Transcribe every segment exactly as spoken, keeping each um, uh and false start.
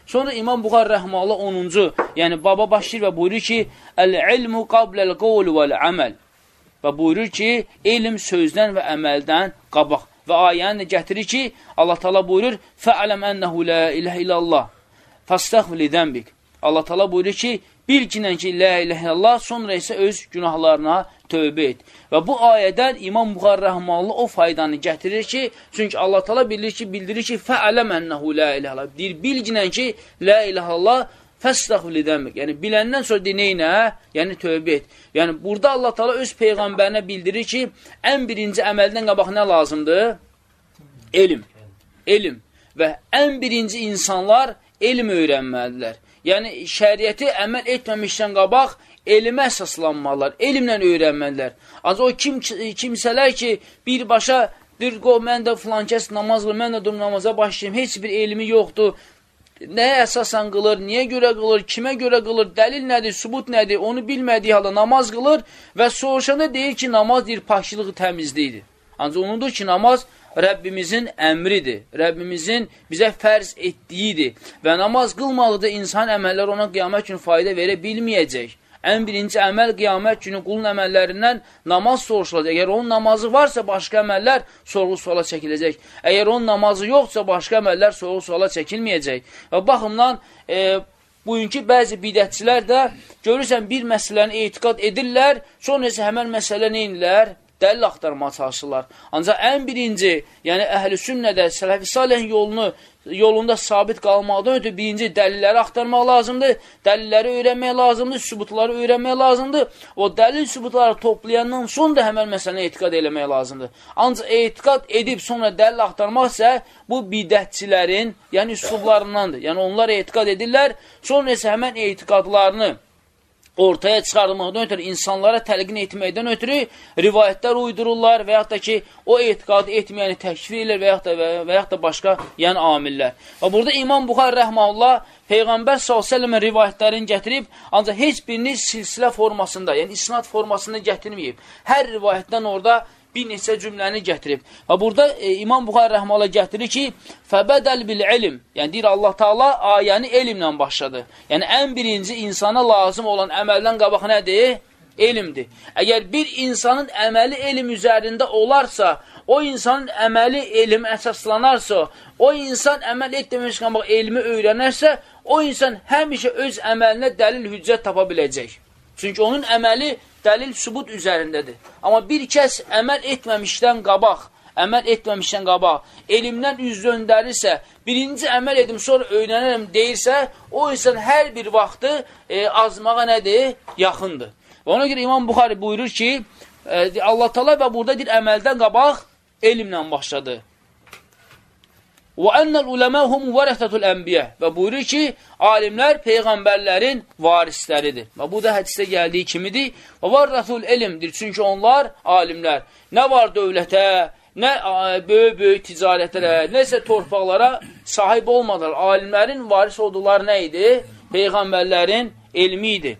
Sonra İmam Buxari rəhməhullah onuncu, yəni baba başlayır və buyurur ki, Əl-ilmu qabləl-qavl vəl-əməl. Və buyurur ki, elm sözdən və əməldən qabaq. Və ayəni də gətirir ki, Allah Teala buyurur, Fəələm ənəhu lə iləhə illallah, fəstəğfir zənbik. Allah Teala buyurur ki, bil ki, ki, lə iləhə illallah, sonra isə öz günahlarına tövbə et. Və bu ayədən İmam Buxari rəhməhullah o faydanı gətirir ki, çünki Allah Teala bilir ki, bildirir ki, Fəələm ənəhu lə iləhə illallah. Deyir, bil ki, ki, lə iləhə illallah, fəstəğfir zənbik. Yəni, biləndən sonra dinəynə, yəni tövbə et. Yəni, burada Allah Teala öz Peyğəmbərinə bildirir ki, ən birinci əməldən qabaq nə lazımdır? Elm. Elm. Və ən birinci insanlar elm öyrənməlidirlər. Yəni, şəriəti əməl etməmişdən qabaq elmə əsaslanmalılar, elmlə öyrənməlidirlər. Ancaq o kim, kimsələr ki, birbaşa, deyir, qo, mən də filan kəs namaz qılır, mən də dur namaza başlayayım, heç bir elmi yoxdur. Nəyə əsasən qılır, niyə görə qılır, kimə görə qılır, dəlil nədir, sübut nədir, onu bilmədiyi halda namaz qılır və soruşanda deyir ki, namaz deyir, pakçılığı təmizliyidir. Ancaq onudur ki, namaz Rəbbimizin əmridir, Rəbbimizin bizə fərz etdiyidir və namaz qılmalıqda insan əməllər ona qiyamət günü fayda verə bilməyəcək. Ən birinci əməl qiyamət günü qulun əməllərindən namaz soruşulacaq. Əgər onun namazı varsa, başqa əməllər sorğu-suala çəkiləcək. Əgər onun namazı yoxsa, başqa əməllər sorğu-suala çəkilməyəcək. Və baxımdan, e, bugünkü bəzi bidətçilər də görürsən, bir məsələni etiqad edirlər, sonra isə həmən məsələ neyinlər? Dəlil axtarmağa çalışırlar. Ancaq ən birinci, yəni əhl-i sünnədə, sələf-i salih yolunu, yolunda sabit qalmaqdan ötürü birinci dəlilləri axtarmaq lazımdır, dəlilləri öyrənmək lazımdır, sübutları öyrənmək lazımdır. O dəlil sübutları toplayandan sonra da həmən məsələni etiqad eləmək lazımdır. Ancaq etiqad edib sonra dəlil axtarmaq isə bu bidətçilərin, yəni üslublarındandır. Yəni onlar etiqad edirlər, sonra isə həmən etiqadlarını ortaya çıxarılmaqdan ötürü, insanlara təlqin etməkdən ötürü rivayətlər uydururlar və yaxud da ki, o etiqadı etməyəni təkfir edirlər və yaxud da, və, və yaxud da başqa yəni amillər. Və burada İmam Buxari rəhməhullah Peyğəmbər sallallahu əleyhi və səlləmin rivayətlərini gətirib, ancaq heç birini silsilə formasında, yəni isnad formasında gətirməyib. Hər rivayətdən orada bir neçə cümləni gətirib. Və burada e, İmam Buxari rəhməhullah gətirir ki, fəbədəl bil ilm, yəni deyir Allah Taala ayəni elmlə başladı. Yəni ən birinci insana lazım olan əməldən qabaq nədir? Elmdir. Əgər bir insanın əməli elm üzərində olarsa, o insanın əməli elm əsaslanarsa, o insan əməl etməmiş qabaq elmi öyrənərsə, o insan həmişə öz əməlinə dəlil hüccət tapa biləcək. Çünki onun əməli dəlil sübut üzərindədir. Amma bir kəs əməl etməmişdən qabaq, əməl etməmişdən qabaq, elmdən üz döndərirsə, birinci əməl edim, sonra öyrənərəm deyirsə, o insan hər bir vaxtı e, azmağa nədir? Yaxındır. Və ona görə İmam Buxari buyurur ki, e, Allah Taala və burada deyir, əməldən qabaq elmlə başladı. Və ennəl uləməhum vərəsətul ənbiyə və buyurur ki, alimlər Peyğəmbərlərin varisləridir. Və bu da hədisdə gəldiyi kimidir. Və vərəsul elmdir, çünki onlar alimlər. Nə var dövlətə, nə böyük-böyük ticarətlərə, nəsə torpaqlara sahib olmadılar. Alimlərin varis olduqları nə idi? Peyğəmbərlərin elmi idi.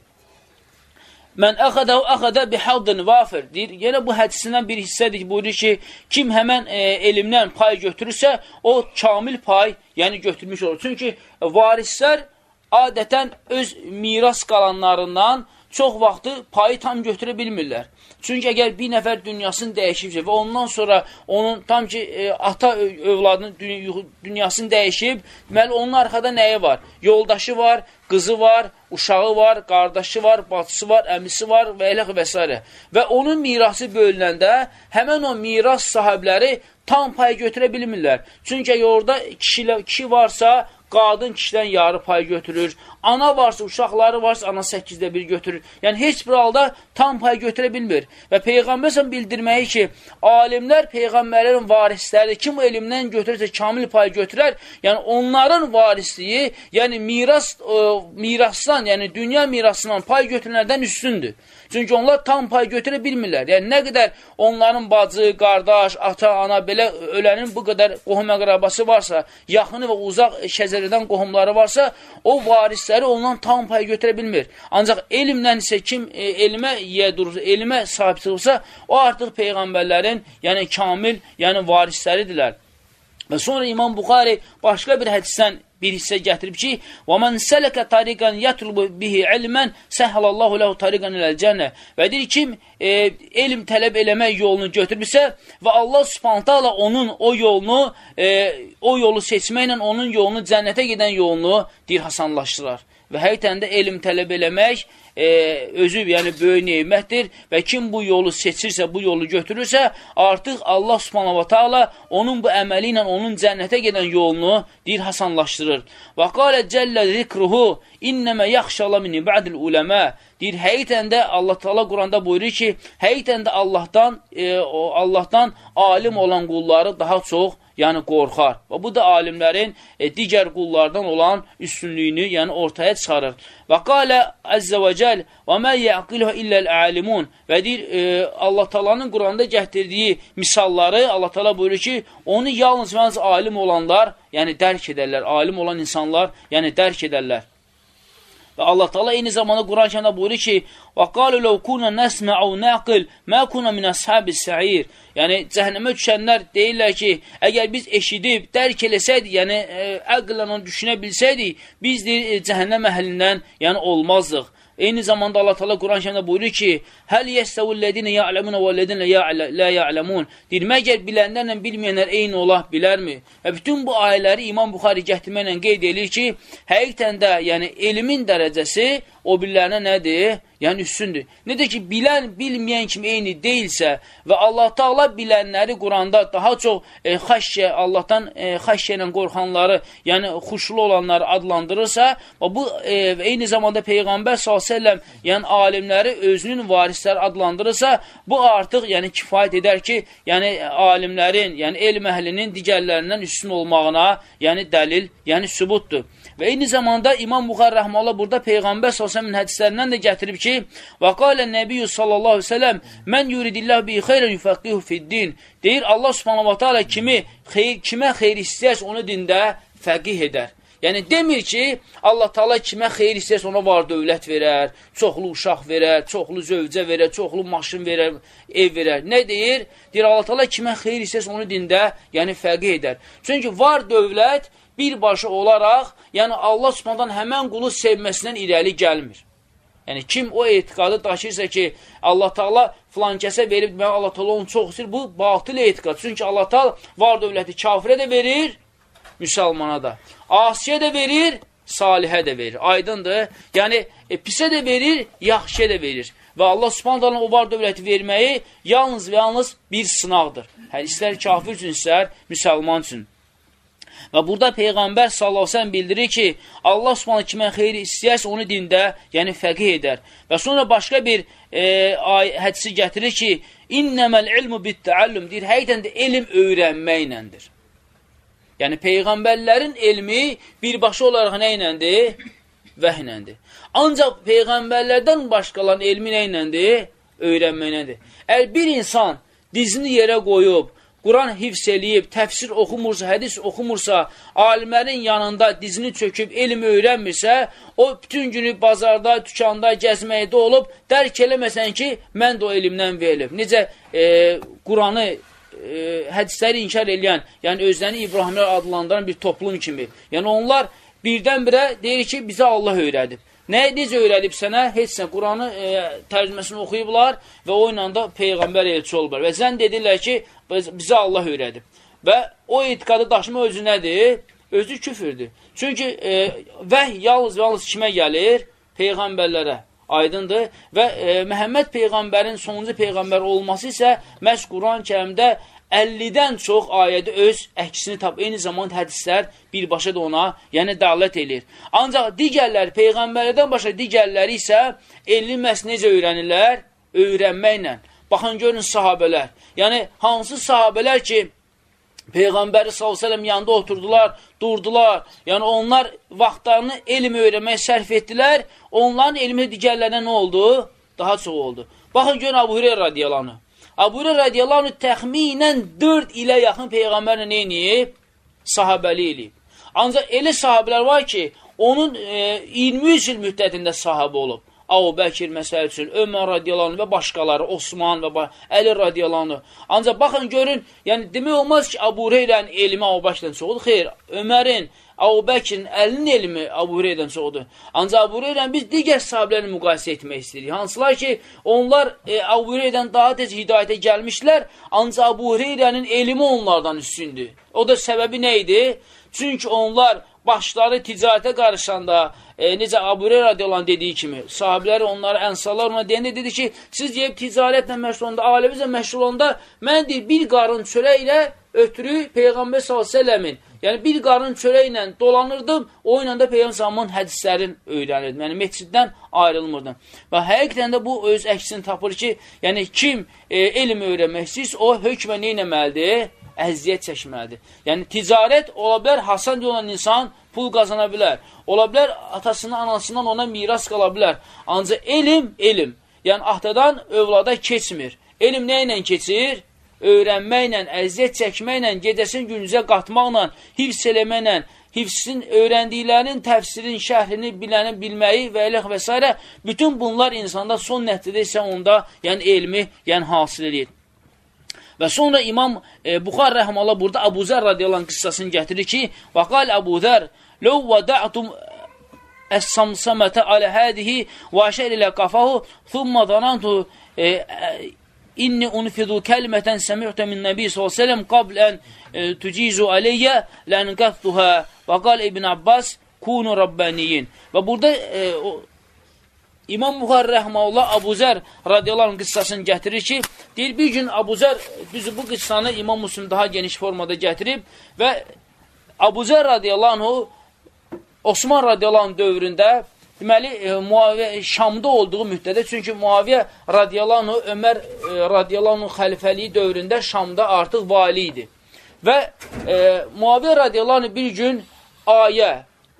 Mən əxədəhu əxədə bihaddin vafir, deyir. Yenə bu hədisindən bir hissədir ki, buyurur ki, kim həmən e, elmdən pay götürürsə, o kamil pay, yəni götürmüş olur. Çünki varislər adətən öz miras qalanlarından çox vaxtı payı tam götürə bilmirlər. Çünki əgər bir nəfər dünyasını dəyişibsə və ondan sonra onun tam ki, e, ata övladının dünyasını dəyişib, deməli, onun arxada nəyi var? Yoldaşı var, qızı var, uşağı var, qardaşı var, bacısı var, əmisi var və elə və s. Və onun mirası bölünəndə həmən o miras sahibləri tam pay götürə bilmirlər. Çünki orada kişi, kişi varsa, qadın kişidən yarı pay götürür. Ana varsa, uşaqları varsa, ana səkizdə bir götürür. Yəni, heç bir halda tam pay götürə bilmir. Və Peyğəmbər bildirməyi ki, alimlər Peyğəmbərlərin varisləridir. Kim elmdən götürürsə, kamil pay götürər. Yəni, onların varisliyi, yəni miras, e, mirasdan, yəni dünya mirasından pay götürənlərdən üstündür. Çünki onlar tam pay götürə bilmirlər. Yəni, nə qədər onların bacı, qardaş, ata, ana, belə ölənin bu qədər qohum əqrabası varsa, yaxını və uzaq şəzərədən qohumları varsa, o varisləri ondan tam pay götürə bilmir. Ancaq elmlə isə kim e, elmə yiyə durursa, elmə sahib çıxırsa, o artıq Peyğəmbərlərin, yəni kamil, yəni varisləridirlər. Və sonra İmam Buxari başqa bir hədisdən bir hissə gətirib ki, وَمَنْ سَلَكَ طَرِيقًا يَطْلُبُ بِهِ عِلْمًا سَهَّلَ اللّٰهُ لَهُ طَرِيقًا إِلَى الْجَنَّةِ Və deyir kim e, elm tələb eləmək yolunu götürmüsə və Allah Subhanahu taala onun o yolunu, e, o yolu seçməklə onun yolunu, cənnətə gedən yolunu deyir, hasanlaşdırar. Və həqiqətən də elm tələb eləmək e, özü, yəni böyük neymətdir və kim bu yolu seçirsə, bu yolu götürürsə, artıq Allah Subhanahu taala onun bu əməli ilə onun cənnətə gedən yolunu deyir, hasanlaşdırır. Və qalə cəllə zikruhu innəmə yaxşala min ba'dil uləmə deyir, həqiqətən də Allah Taala Quranda buyurur ki, həqiqətən də Allahdan, e, o, Allahdan alim olan qulları daha çox yəni qorxar. Və bu da alimlərin e, digər qullardan olan üstünlüyünü yəni ortaya çıxarır. Və qalə əzzə və cəl və mə yəqiluhə illəl-əlimun və deyir, e, Allah Taala'nın Quranda gətirdiyi misalları Allah Taala buyurur ki, onu yalnız və yalnız alim olanlar yəni dərk edərlər, alim olan insanlar yəni dərk edərlər. Və Allah Taala eyni zamanda Quran-Kərimdə buyurur ki, وَقَالُوا لَوْ كُنَا نَسْمَعُ نَعْقِلْ مَا كُنَا مِنْ أَصْحَابِ السَّعِيرِ Yəni, cəhənnəmə düşənlər deyirlər ki, əgər biz eşidib, dərk eləsəydik, yəni ə, əqlən onu düşünə bilsəydik, biz deyir, cəhənnəm əhlindən yəni olmazdıq. Eyni zamanda Allah Taala Quran-Kərimdə buyurur ki, "Həl yəstəvullədinə ya'lemun və ləzinə la ya'lemun." Deyir, məgər bilənlərlə bilməyənlər eyni ola bilərmi? Və bütün bu ayələri İmam Buxari gətirməklə qeyd edir ki, həqiqətən də yəni elmin dərəcəsi o birlərinə nədir? Yəni üstündür. Necə ki, bilən, bilməyən kimi eyni deyilsə və Allah Taala bilənləri Quranda daha çox e, xəşyə, Allahdan e, xəşyə ilə qorxanları, yəni xuşulu olanları adlandırırsa, bu e, eyni zamanda Peyğəmbər sallallahu əleyhi və səlləm, yəni alimləri özünün varisləri adlandırırsa, bu artıq yəni kifayət edər ki, yəni alimlərin, yəni elm əhlinin digərlərindən üstün olmağına, yəni dəlil, yəni sübutdur. Və eyni zamanda İmam Buxari rəhməhullah burada Peyğəmbər sallallahu əleyhi və səlləmin hədislərindən də gətirib ki, və qalə nəbiyyü sallallahu əleyhi və səlləm mən yuridillahu bi xeyrən yufaqihu fiddin. Deyir, Allah subhanahu wa ta'ala kimi xeyr, kimə xeyr istəyərsə onu dində fəqih edər. Yəni demir ki, Allah Taala kimə xeyir istəyərsə ona var dövlət verər, çoxlu uşaq verər, çoxlu zövcə verər, çoxlu maşın verər, ev verər. Nə deyir? Deyir, Allah Taala kimə xeyir istəyərsə onu dində yəni fəqih edər. Çünki var dövlət birbaşa olaraq, yəni Allah Subhanahu həmən qulu sevməsindən irəli gəlmir. Yəni kim o etiqadı daşıyırsa ki, Allah Taala filan kəsə verib, mən Allah Taala onu çox istəyir, bu batıl etiqad. Çünki Allah Taala var dövləti kafirə də verir, müsəlmana da. Asiyə də verir, salihə də verir. Aydındır. Yəni e, pisə də verir, yaxşıya da verir. Və Allah Subhanahu o var dövləti verməyi yalnız və yalnız bir sınaqdır. Hər istər kafir üçün, istər müsəlman üçün. Və burada Peyğəmbər sallallahu əleyhi və səlləm bildirir ki, Allah Subhanahu kimə xeyri istəyərsə onu dində, yəni fəqih edər. Və sonra başqa bir e, ay, hədisi gətirir ki, innəməl ilmu bit-təallüm deyir, həqiqətən də elm öyrənməklədir. Yəni Peyğəmbərlərin elmi birbaşa olaraq nə iləndir? Vəhnəndir. Ancaq Peyğəmbərlərdən başqaların elmi nə iləndir? Öyrənməklədir. Əgər bir insan dizini yerə qoyub, Quran hifz eləyib, təfsir oxumursa, hədis oxumursa, alimlərin yanında dizini çöküb, elm öyrənmirsə, o bütün günü bazarda, tükanda, gəzməkdə olub, dərk eləməsən ki, mən də o elmdən verilib. Necə e, Quranı, e, hədisləri inkar eləyən, yəni özlərini İbrahimlər adlandıran bir toplum kimi. Yəni onlar birdən-birə deyir ki, bizə Allah öyrədib. Nəyə necə öyrədib sənə? Heç sən Quranı e, tərcüməsini oxuyublar və o ilə da Peyğəmbər elçi olublar. Və zənd edirlər ki, bizə Allah öyrədib. Və o etiqadı daşıma özü nədir? Özü küfürdür. Çünki e, vəhy yalnız və yalnız kimə gəlir? Peyğəmbərlərə. Aydındır. Və e, Məhəmməd Peyğəmbərin sonuncu Peyğəmbər olması isə məhz Quran-Kərimdə əllidən çox ayədə öz əksini tap. Eyni zamanda hədislər birbaşa da ona yəni dəlalət edir. Ancaq digərləri, Peyğəmbərlərdən başqa digərləri isə elmi məhz necə öyrənirlər? Öyrənməklə. Baxın, görün sahabələr. Yəni, hansı sahabələr ki, Peyğəmbəri sallallahu əleyhi və səlləm yanında oturdular, durdular. Yəni, onlar vaxtlarını elm öyrənməyə sərf etdilər. Onların elmi digərlərinə nə oldu? Daha çox oldu. Baxın, görün Əbu Hüreyrə radiyallahu anh. Əbu Hüreyrə radiyallahu anh təxminən dörd ilə yaxın Peyğəmbərlə nə edib? Sahabəli eləyib. Ancaq elə sahabələr var ki, onun e, iyirmi üç il müddətində sahabə olub. Əbu Bəkir məsəl üçün, Ömər radiyallahu anh və başqaları, Osman və Əli radiyallahu anh. Ancaq baxın, görün, yəni demək olmaz ki, Əbu Hüreyrənin elmi Əbu Bəkirdən çoxdur. Xeyr, Ömərin, Əbu Bəkirin əlinin elmi Əbu Hüreyrədən çoxdur. Ancaq Əbu Hüreyrəni biz digər sahabeləri müqayisə etmək istəyirik. Hansılar ki, onlar e, Əbu Hüreyrədən daha tez hidayətə gəlmişlər, ancaq Əbu Hüreyrənin elmi onlardan üstündür. O da səbəbi nə idi? Çünki onlar başları ticarətə qarışanda, e, necə Əbu Hüreyrə radiyallahu dediyi kimi, sahabeləri onlara, ənsarlar ona deyəndə dedi ki, siz deyib ticarətlə məşğul olanda, aləmizlə məşğul olanda, mən deyib bir qarın çörəklə ötürü Peyğəmbər sallallahu əleyhi və səlləmin, yəni bir qarın çörəklə dolanırdım, o ilə də Peyğəmbər hədislərin öyrənirdim. Yəni məsciddən ayrılmırdım. Və həqiqətən də bu öz əksini tapır ki, yəni kim e, elm öyrənmək istəyirsə, o hökmə nə etməlidir? Əziyyət çəkməlidir. Yəni ticarət ola bilər, hasan olan insan pul qazana bilər. Ola bilər, atasından, anasından ona miras qala bilər. Ancaq elm, elm. Yəni atadan övlada keçmir. Elm nə ilə keçir? Öyrənməklə, əziyyət çəkməklə, gecəsin gündüzə qatmaqla, hifz eləməklə, hifzin öyrəndiklərinin təfsirin, şəhrini, biləni, bilməyi və eləq və s. Bütün bunlar insanda son nəticədə isə onda yəni elmi yəni hasil edir. Və sonra İmam e, Buxar rəhməllah burada Əbu Zər radiyallahu anh qıssasını gətirir ki, və qal Əbu Zər, لو ودعتم الصمصمة على هذه وأشار إلى قفاه ثم ظننت إني أنفذ كلمة سمعت من النبي صلى الله عليه وسلم قبل أن تجيز علي لأنقذتها وقال ابن Abbas كونوا ربانيين. Və burada e, o, İmam Buxar rəhməllah Əbu Zər radiyallahu anh qıssasını gətirir ki, deyir bir gün Əbu Zər, düzü bu qıssanı İmam Müslim daha geniş formada gətirib və Əbu Zər radiyallahu anh Osman radiyallahu anh dövründə, deməli, e, Muaviyyə Şamda olduğu müddədə, çünki Muaviyyə radiyallahu anh Ömər e, radiyallahu anh xəlifəliyi dövründə Şamda artıq vali idi. Və e, Muaviyyə radiyallahu anh bir gün ayə,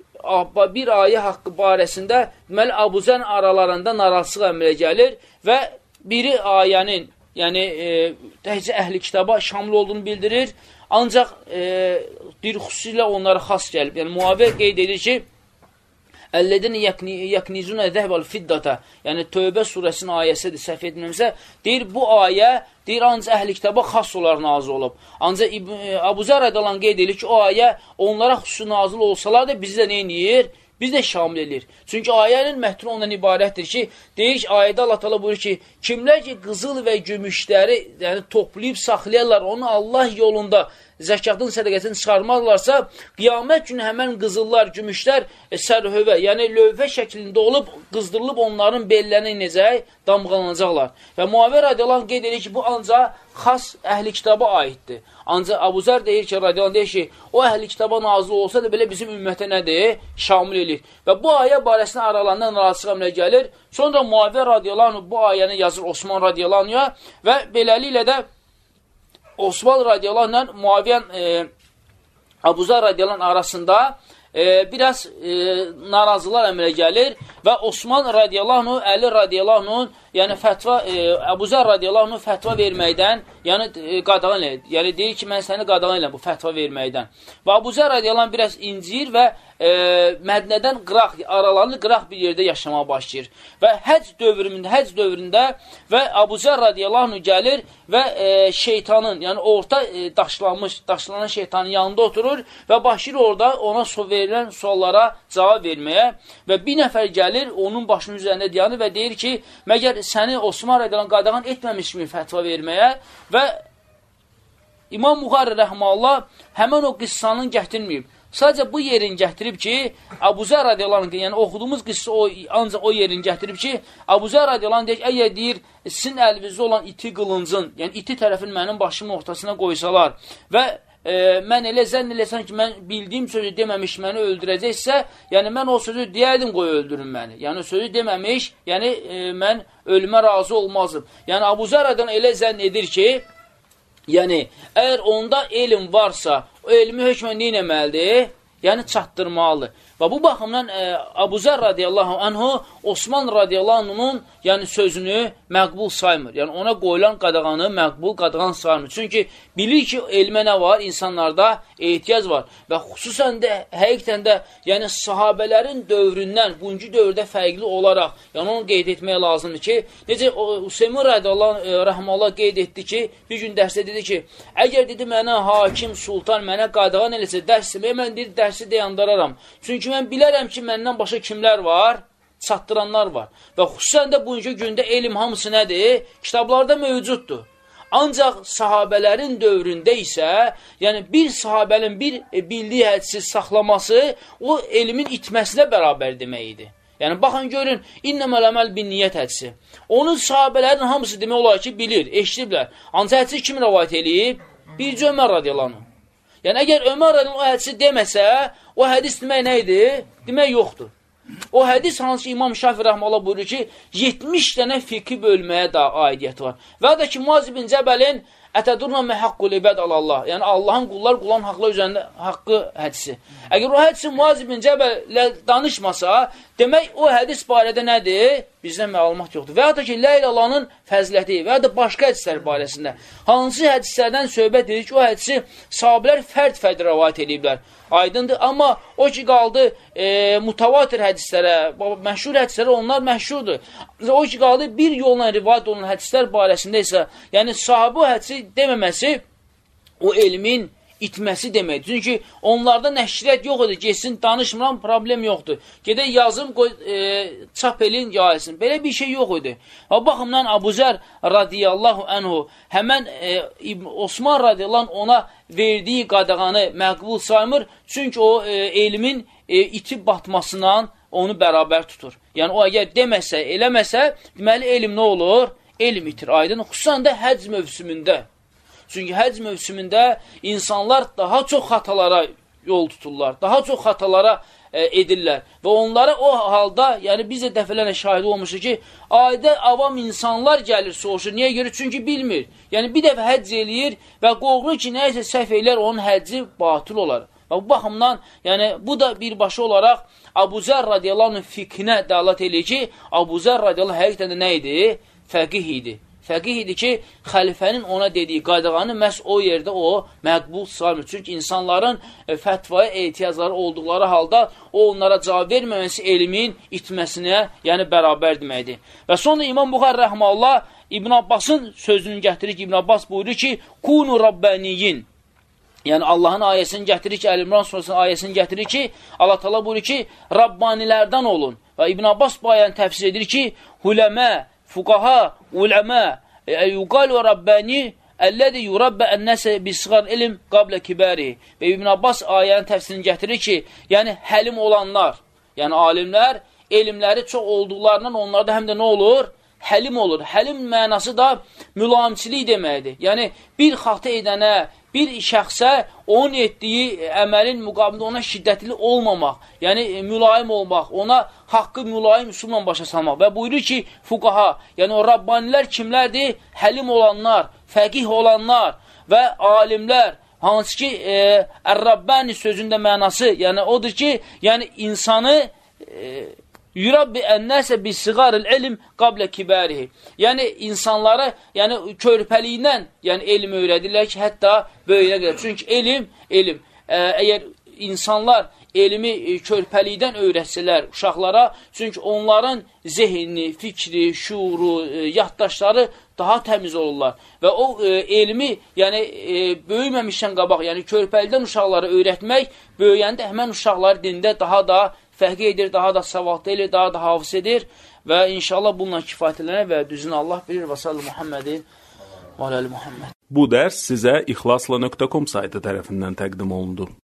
bir ayə haqqı barəsində, deməli, Əbu Zər aralarında narazılıq əmələ gəlir və biri ayənin, yəni e, təhcə əhli kitaba şamil olduğunu bildirir, ancaq e, bir xüsusilə onlara xas gəlib. Yəni, Muaviyyə qeyd edir ki, Əllədini yəknizunə zəhbəl fiddata, yəni Tövbə surəsinin ayəsidir, səhv etmirəmsə, deyir, bu ayə, deyir, ancaq əhli kitaba xas olaraq nazil olub. Ancaq Əbu Zər radiyallahu anh qeyd edir ki, o ayə onlara xüsusi nazil olsalar da bizi də nə edir? Biz də şamil edir. Çünki ayənin mətni ondan ibarətdir ki, deyir ki, ayədə Allah təala buyurur ki, kimlər ki, qızıl və gümüşləri yəni, toplayıb saxlayarlar, onu Allah yolunda zəkatın sədəqəsini çıxarmazlarsa, qiyamət günü həmən qızıllar, gümüşlər e, sərhövə, yəni lövhə şəklində olub, qızdırılıb onların bellərinə necə damğalanacaqlar. Və Muaviyyə radiyallahu anh qeyd edir ki, bu ancaq xas əhli kitaba aiddir. Ancaq Əbu Zər deyir ki, radiyallahu anh deyir ki, o əhli kitaba nazil olsa da belə bizim ümmətə nədir? Şamil edir. Və bu ayə barəsində aralarında narazılıq əmələ gəlir. Sonra Muaviyyə radiyallahu anh bu ayəni yazır Osman radiyallahu anh'a və beləliklə də Osman radiyallahu anh Muaviyyə e, Əbu Zər radiyallahu anh arasında e, biraz e, narazılar əmələ gəlir və Osman radiyallahu anh, Əli radiyallahu anh, yəni fətva, e, Əbu Zər radiyallahu anh fətva verməkdən, yəni e, qadağan edir. Yəni deyir ki, mən səni qadağan edirəm bu fətva verməkdən. Və Əbu Zər radiyallahu anh biraz incir və e, Mədnədən qıraq, aralarını qıraq bir yerdə yaşamağa başlayır. Və həc dövründə, həc dövründə və Əbu Zər radiyallahu anh gəlir və e, şeytanın, yəni orta e, daşlanmış, daşlanan şeytanın yanında oturur və başlayır orada ona so verilən suallara cavab verməyə və bir nəfər gəlir, onun başının üzərində dayanır və deyir ki, məgər səni Osman radiyallahu anh qadağan etməmiş mi fətva verməyə və İmam Buxari rəhməllah həmən o qıssanın gətirməyib. Sadəcə bu yerin gətirib ki, Əbu Zər radiyallahu anh, yəni oxuduğumuz qıssa o, ancaq o yerin gətirib ki, Əbu Zər radiyallahu anh deyir, əgər deyir, sizin əlinizdə olan iti qılıncın, yəni iti tərəfin mənim başımın ortasına qoysalar və e, mən elə zənn eləsəm ki, mən bildiyim sözü deməmiş məni öldürəcəksə, yəni mən o sözü deyərdim, qoy öldürün məni. Yəni sözü deməmiş, yəni e, mən ölümə razı olmazdım. Yəni Əbu Zər radiyallahu anh elə zənn edir ki, yəni əgər onda elm varsa, o elmi hökmən nə etməlidir? Yəni çatdırmalıdır. Və bu baxımdan e, Abu Zər radiyallahu anhu Osman radiyallahu anhunun yəni sözünü məqbul saymır. Yəni ona qoyulan qadağanı məqbul qadağan saymır. Çünki bilir ki, elmə nə var? İnsanlarda ehtiyac var. Və xüsusən də, həqiqətən də yəni sahabələrin dövründən, bugünkü dövrdə fərqli olaraq, yəni onu qeyd etmək lazımdır ki, necə Hüseymin radiyallahu e, rəhməllah qeyd etdi ki, bir gün dərsdə dedi ki, əgər dedi mənə hakim, sultan mənə qadağan eləsə dərs deməyə, mən dedi dərsi dayandıraram. Çünki mən bilərəm ki, məndən başqa kimlər var? Çatdıranlar var. Və xüsusən də bugünkü gündə elm hamısı nədir? Kitablarda mövcuddur. Ancaq sahabələrin dövründə isə, yəni bir sahabənin bir bildiyi hədisi saxlaması o elmin itməsinə bərabər deməkdir. Yəni, baxın, görün, innəməl əməl bin niyyət hədisi. Onun sahabələrin hamısı demək olar ki, bilir, eşitiblər. Ancaq hədisi kim rəvayət eləyib? Bircə Ömər radiyallahu anh. Yəni, əgər Ömər radiyallahu anh o hədisi deməsə, o hədis demək nə idi? Demək yoxdur. O hədis hansı İmam Şafi rəhməllah buyurur ki, yetmiş dənə fiqhi bölməyə da aidiyyəti var. Və da ki, Muaz ibn Cəbəlin ətədurna məhəqqul ibəd alallah. Yəni, Allahın qullar, qulların haqlar üzərində haqqı hədisi. Əgər o hədisi Muaz ibn Cəbələ danışmasa, demək o hədis barədə nədir? Bizdən məlumat yoxdur. Və ya da ki, Lə ilallahın fəziləti və ya da başqa hədislər barəsində. Hansı hədislərdən söhbət edir ki, o hədisi sahabələr fərd-fərd rəvayət ediblər. Aydındır. Amma o ki, qaldı e, mutavatir hədislərə, məşhur hədislərə, onlar məşhurdur. O ki, qaldı bir yolla rivayət olunan hədislər barəsində isə, yəni sahabə o hədisi deməməsi o elmin itməsi deməkdir. Çünki onlarda nəşriyyət yox idi. Geçsin, danışmıram, problem yoxdur. Gedək yazım, qoy, e, çap elin, yayılsın. Belə bir şey yox idi. Və baxımdan Abu Zər radiyallahu anhu həmən e, Osman radiyallahu anh ona verdiyi qadağanı məqbul saymır. Çünki o e, elmin e, itib batmasından onu bərabər tutur. Yəni, o əgər deməsə, eləməsə, deməli, elm nə olur? Elm itir, aydın. Xüsusən də həcc mövsümündə. Çünki həcc mövsümündə insanlar daha çox xatalara yol tuturlar, daha çox xatalara e, edirlər. Və onlara o halda, yəni biz də dəfələrlə şahid olmuşuz ki, ayda avam insanlar gəlir, soğuşur. Niyə görə? Çünki bilmir. Yəni bir dəfə həcc eləyir və qorxur ki, nəyəsə səhv eləyər, onun həcci batıl olar. Və bu baxımdan, yəni bu da birbaşa olaraq Abu Zər radiyallahu anh fikrinə dəlat eləyir ki, Abu Zər radiyallahu anh həqiqətən də nə idi? Fəqih idi. Fəqih idi ki, xəlifənin ona dediyi qadağanı məhz o yerdə o məqbul salmır. Çünki insanların e, fətvaya ehtiyacları olduqları halda o onlara cavab verməməsi elmin itməsinə, yəni bərabər deməkdir. Və sonra İmam Buxari rəhməllah İbn Abbasın sözünü gətirir ki, İbn Abbas buyurur ki, Kunu Rabbaniyin. Yəni Allahın ayəsini gətirir ki, Əl-İmran surasının ayəsini gətirir ki, Allah təala buyurur ki, Rabbanilərdən olun. Və İbn Abbas bu ayəni təfsir edir ki, Huləmə, fuqaha, uləmə, yuqalu Rabbani, əlləzi yurabbə ən-nəsə bisğar ilm qablə kibari. Və İbn Abbas ayənin təfsirini gətirir ki, yəni həlim olanlar, yəni alimlər, elmləri çox olduqlarından onlarda həm də nə olur? Həlim olur. Həlim mənası da mülayimçilik deməkdir. Yəni, bir xatı edənə, bir şəxsə onun etdiyi əməlin müqabilində ona şiddətli olmamaq, yəni mülayim olmaq, ona haqqı mülayim üsulla başa salmaq. Və buyurur ki, fuqaha, yəni o Rabbanilər kimlərdir? Həlim olanlar, fəqih olanlar və alimlər, hansı ki, e, Ər-Rabbani sözündə mənası, yəni odur ki, yəni insanı e, yurabbi ən-nəsə bis-siğaril ilm qablə kibarihi. Yəni insanlara, yəni körpəliyindən, yəni elm öyrədirlər ki, hətta böyüyə qədər. Çünki elm, elm, ə, əgər insanlar elmi körpəlikdən öyrətsələr uşaqlara, çünki onların zehni, fikri, şuuru, yaddaşları daha təmiz olurlar. Və o e, elmi, yəni e, böyüməmişdən qabaq, yəni körpəlikdən uşaqlara öyrətmək, böyüyəndə həmən uşaqlar dində daha da fərqi edir, daha da savadlı edir, daha da hafız edir və inşallah bununla kifayətlənər və düzünü Allah bilir və sallallahu Muhammedin və aləli Muhammed. Bu dərs sizə ixlasla nöqtə com saytı tərəfindən təqdim olundu.